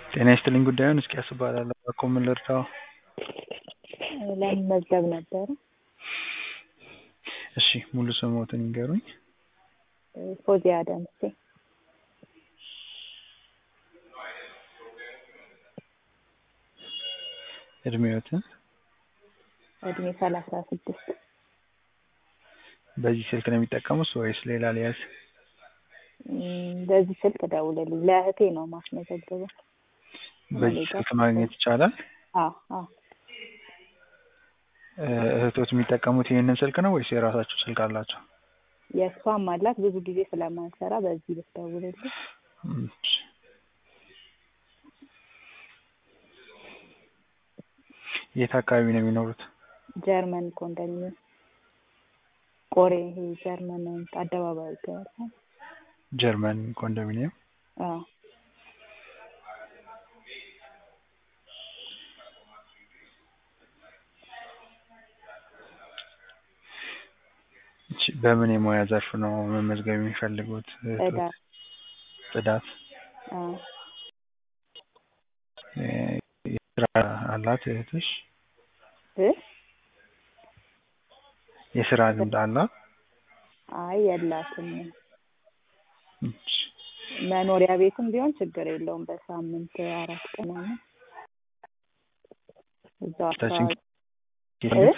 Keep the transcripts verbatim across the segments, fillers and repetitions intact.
ጤና ይስጥልኝ ጉዳዩን እስኪያስ እባላለሁ። እባክዎ ምን ልርዳዎ? ለመመዝገብ ነበረ። እሺ ሙሉ ስምዎትን ይንገሩኝ? ፎዚያ ደምሴ። እድሜዎትን? እድሜ ሰላሳ ስድስት በዚህ ስልክ ነው የሚጠቀሙት ወይስ ሌላ ልያዝ? በዚህ ስልክ ደውልልኝ። ለእህቴ ነው ማስመዘግበው። በዚህ ስልክ ማግኘት ይቻላል? አዎ አዎ። እህቶት የሚጠቀሙት ይሄንን ስልክ ነው ወይስ የራሳቸው ስልክ አላቸው? የእሷም አላት። ብዙ ጊዜ ስለማንሰራ በዚህ ብትደውልልኝ። እሺ። የት አካባቢ ነው የሚኖሩት? ጀርመን ኮንዶሚኒየም ቆሬ ይሄ ጀርመን አደባባይ ይገኛል። ጀርመን ኮንዶሚኒየም? አዎ። እሺ በምን የሙያ ዘርፍ ነው መመዝገብ የሚፈልጉት? ጽዳት። ጽዳት? አዎ። የስራ አላት እህትሽ? እ የስራ ልምድ አላት? አይ የላትም። እሺ። መኖሪያ ቤትም ቢሆን ችግር የለውም። በሳምንት አራት ቀን ነው። እዛው አካባቢ እ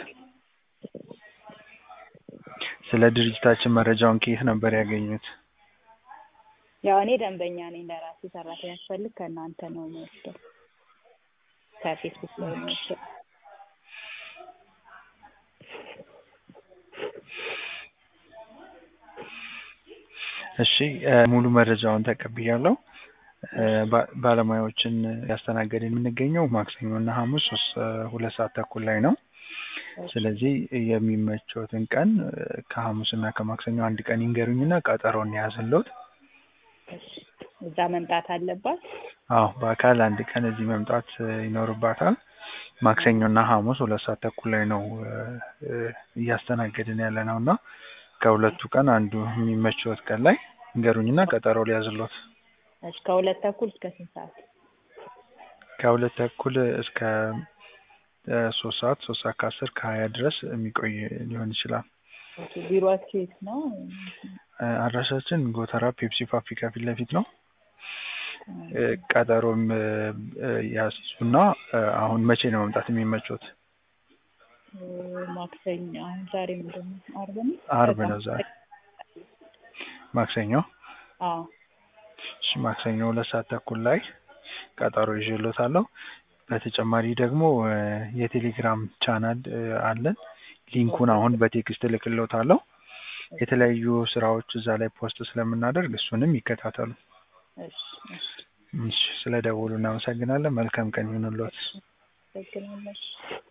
ስለ ድርጅታችን መረጃውን ከየት ነበር ያገኙት? ያው እኔ ደንበኛ ነኝ። ለራሴ ሰራተኛ ስፈልግ ከእናንተ ነው የምወስደው። ከፌስቡክ ላይ ነው የምወስደው። እሺ ሙሉ መረጃውን ተቀብያለሁ። ባለሙያዎችን ያስተናገድን የምንገኘው ማክሰኞ እና ሐሙስ ሁለት ሰዓት ተኩል ላይ ነው። ስለዚህ የሚመቾትን ቀን ከሐሙስ እና ከማክሰኞ አንድ ቀን ይንገሩኝና ቀጠሮን ያዝልዎት። እሺ እዛ መምጣት አለባት? አዎ በአካል አንድ ቀን እዚህ መምጣት ይኖርባታል። ማክሰኞ እና ሐሙስ ሁለት ሰዓት ተኩል ላይ ነው እያስተናገድን ያለነውና ከሁለቱ ቀን አንዱ የሚመቾት ቀን ላይ ይንገሩኝና ቀጠሮ ሊያዝልዎት። እሺ ከሁለት ተኩል እስከ ስንት ሰዓት? ከሁለት ተኩል እስከ ሶስት ሰዓት ሶስት ሰዓት ከአስር ከሀያ ድረስ የሚቆይ ሊሆን ይችላል። ኦኬ ቢሮአችሁ የት ነው? አድራሻችን ጎተራ ፔፕሲ ፋብሪካ ፊት ለፊት ነው። ቀጠሮም ያስይዙና አሁን መቼ ነው መምጣት የሚመቾት? ማክሰኞ አሁን ዛሬ ምንድን ነው? ዓርብ ነው? ዓርብ ነው ዛሬ። ማክሰኞ? አዎ። እሺ ማክሰኞ ሁለት ሰዓት ተኩል ላይ ቀጠሮ ይዤልዎታለሁ። በተጨማሪ ደግሞ የቴሌግራም ቻናል አለን። ሊንኩን አሁን በቴክስት እልክልዎታለሁ። የተለያዩ ስራዎች እዛ ላይ ፖስት ስለምናደርግ እሱንም ይከታተሉ። እሺ እሺ። እሺ ስለደወሉ እናመሰግናለን። መልካም ቀን ይሁንልዎት። አመሰግናለሁ።